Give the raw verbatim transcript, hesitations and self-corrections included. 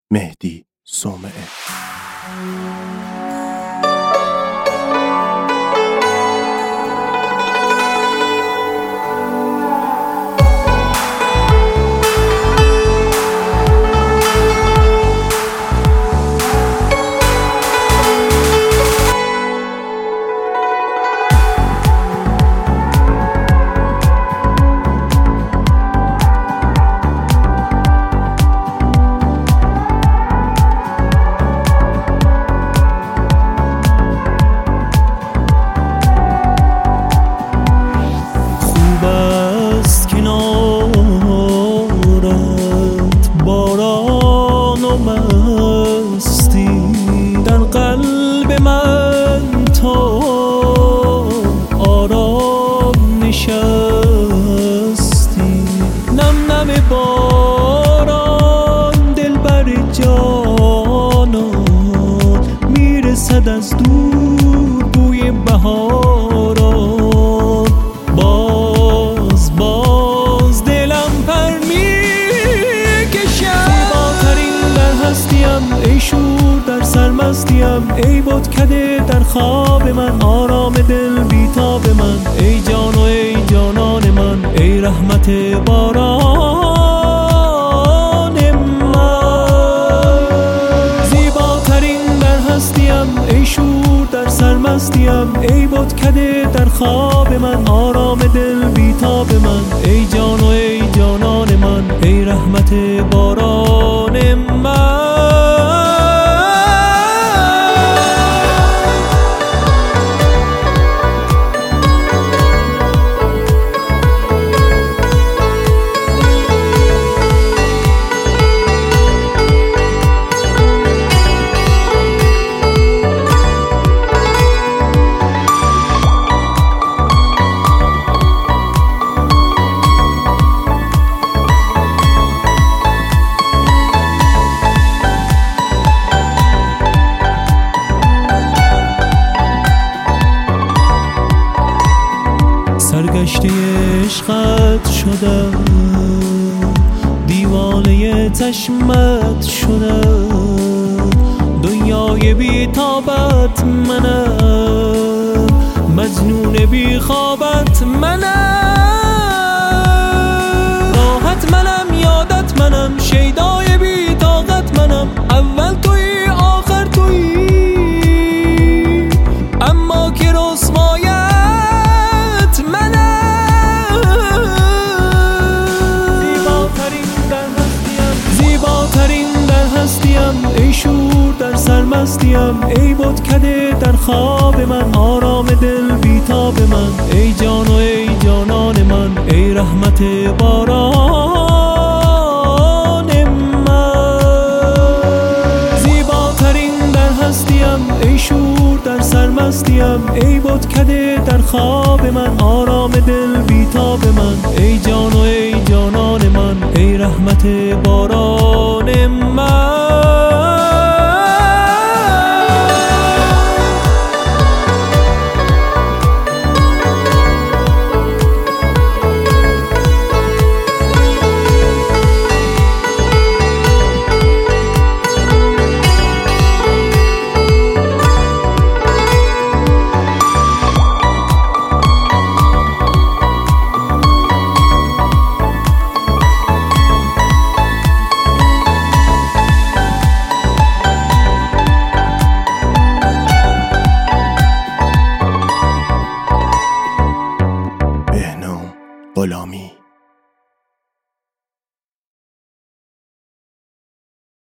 مهدی صومعه. باران و مستی در قلب من تو آرام نشستی. نم نم باران دلبر جانان میرسد از دور بوی بهاران. باز باز دلم پر ای شور در سرمستیم، ای بتکده در خواب من، آرام دل بیتاب من، ای جان و ای جانان من، ای رحمت باران من. زیباترین در هستیم، ای شور در سرمستیم، ای بتکده در خواب من، آرام دل بیتاب من، ای جان و ای جانان من، ای رحمت باران من. سرگشته عشقت شدم، دیوانه چشمت شدم، دنیای بی تابت منم، مجنون بی خوابت منم، راحت منم یادت منم، شیدای بی طاقت منم، اول تویی آخر تویی، اما که رسوایت ای شور در سرمستیم، ای بتکده در خواب من، آرام دل بیتاب من، ای جان و ای جانان من، ای رحمت باران من. زیباترین در هستیم، ای شور در سرمستیم، ای بتکده در خواب من، آرام دل بیتاب من، ای جان و ای جانان من، ای رحمت باران من. غلامی.